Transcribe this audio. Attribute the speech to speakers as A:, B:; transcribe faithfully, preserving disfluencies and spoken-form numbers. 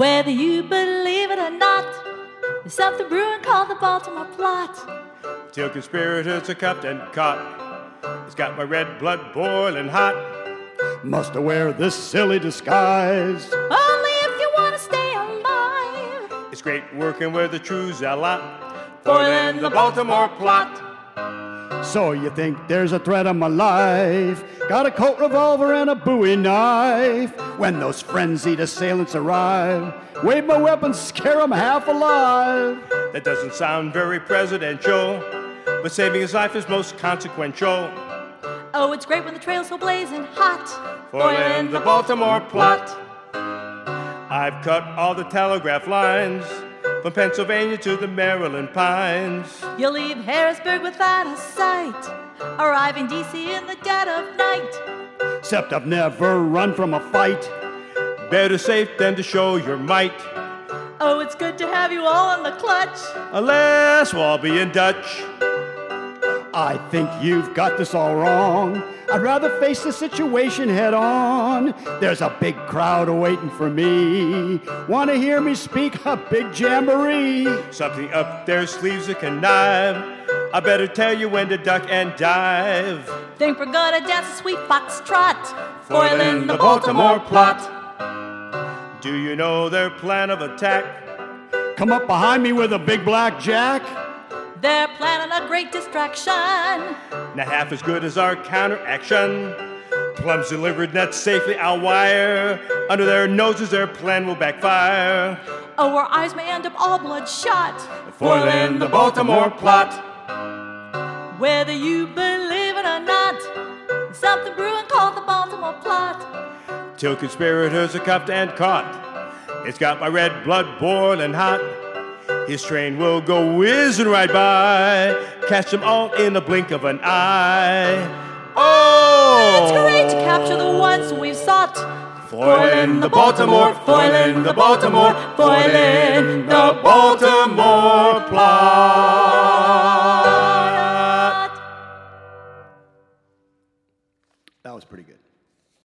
A: Whether you believe it or not, there's something brewing called the Baltimore Plot.
B: Till conspirators are cuffed and caught. It's got my red blood boiling hot.
C: Must I wear this silly disguise?
A: Only if you want to stay alive.
B: It's great working with the true zealot,
A: Foiling the Baltimore Plot.
C: So you think there's a threat on my life? Got a Colt revolver and a Bowie knife. When those frenzied assailants arrive, wave my weapons, scare them half alive.
B: That doesn't sound very presidential, but saving his life is most consequential.
A: Oh, it's great when the trail's so blazing hot.
B: Foiling the Baltimore Plot. I've cut all the telegraph lines from Pennsylvania to the Maryland Pines.
A: You'll leave Harrisburg without a sight, arriving D C in the dead of night.
C: Except I've never run from a fight.
B: Better safe than to show your might.
A: Oh, it's good to have you all in the clutch.
B: Alas, we'll all be in Dutch.
C: I think you've got this all wrong. I'd rather face the situation head on. There's a big crowd waiting for me. Want to hear me speak a big jamboree?
B: Something up their sleeves that connive. I better tell you when to duck and dive.
A: Think we're gonna dance a sweet foxtrot,
B: Foiling the Baltimore Plot. Do you know their plan of attack?
C: Come up behind me with a big black jack.
A: They're planning a great distraction.
B: Not half as good as our counteraction. Plums delivered not safely, I'll wire. Under their noses their plan will backfire.
A: Oh, our eyes may end up all bloodshot.
B: Foiling the Baltimore Plot.
A: Whether you believe it or not, there's something brewing called the Baltimore Plot.
B: Till conspirators are cuffed and caught. It's got my red blood boiling hot. His train will go whizzing right by. Catch them all in the blink of an eye. Oh!
A: It's great to capture the ones we've sought.
B: Foiling the Baltimore, foiling the Baltimore, foiling the Baltimore Plot.